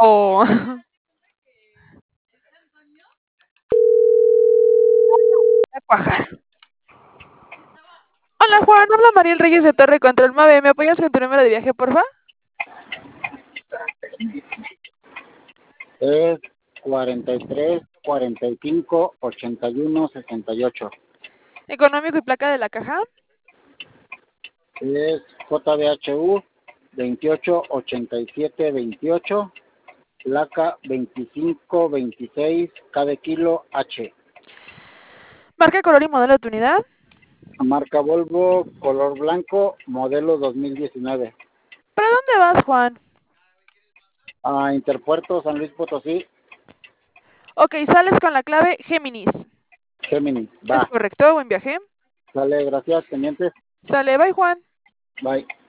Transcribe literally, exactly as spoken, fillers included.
Oh. A cuajar. Hola Juan, habla Mariel Reyes de Torre Control Mave. ¿Me apoyas con tu número de viaje, porfa? Es cuarenta y tres, cuarenta y cinco, ochenta y uno, sesenta y ocho. Económico y placa de la caja. Es J B H U veintiocho ochenta y siete veintiocho, placa veinticinco veintiséis, K de kilo H. Marca, color y modelo de tu unidad. Marca Volvo, color blanco, modelo dos mil diecinueve. ¿Para dónde vas, Juan? A Interpuerto San Luis Potosí, Ok, sales con la clave Géminis. Géminis. ¿Es Va. correcto? Buen viaje. Sale, gracias, teniente. Sale, bye, Juan. Bye.